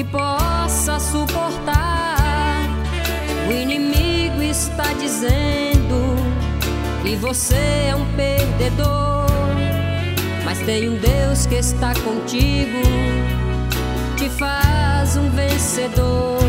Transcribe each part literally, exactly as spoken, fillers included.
possa suportar. O inimigo está dizendo que você é um perdedor, mas tem um Deus que está contigo, te faz um vencedor.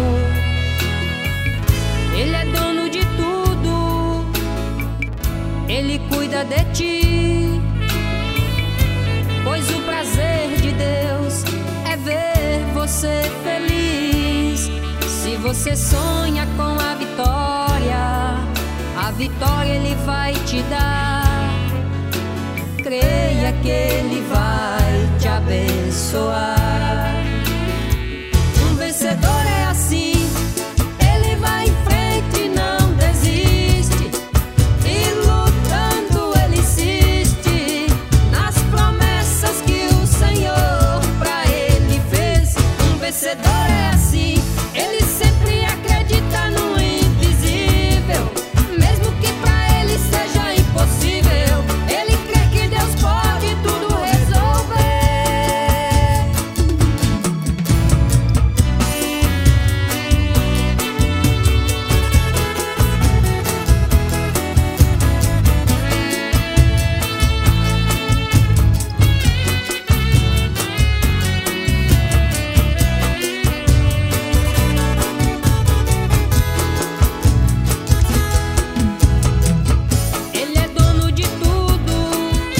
Ele é dono de tudo, Ele cuida de ti, pois o prazer de Deus é ver você feliz. Se você sonha com a vitória, a vitória Ele vai te dar. Creia que Ele vai te abençoar. Um vencedor é assim, ele vai em frente e não desiste, e lutando ele insiste nas promessas que o Senhor pra ele fez. Um vencedor é assim, ele sempre acredita no invisível, mesmo que pra ele seja impossível, ele crê que Deus pode tudo resolver. Ele é dono de tudo,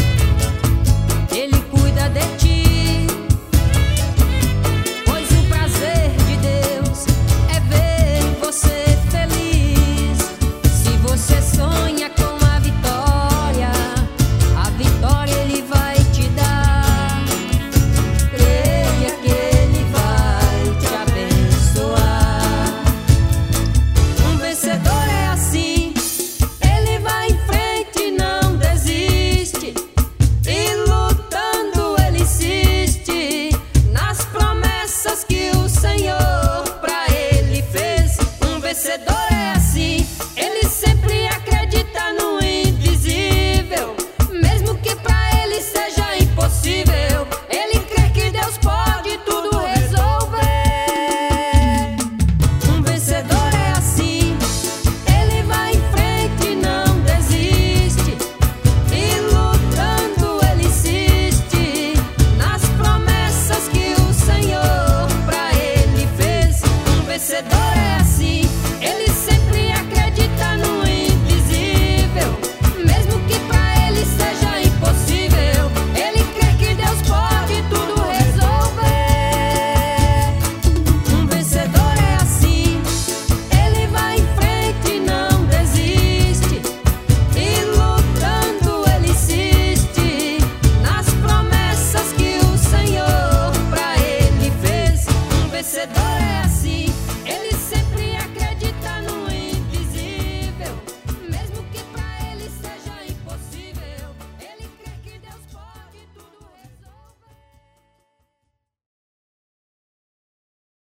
Ele cuida de ti, pois o prazer de Deus é ver você feliz. Se você sonha